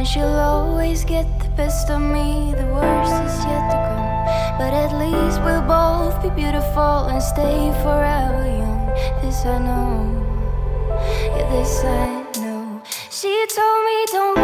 she'll always get the best of me. The worst is yet to come, but at least we'll both be beautiful and stay forever young. This I know, yeah, this I know. She told me don't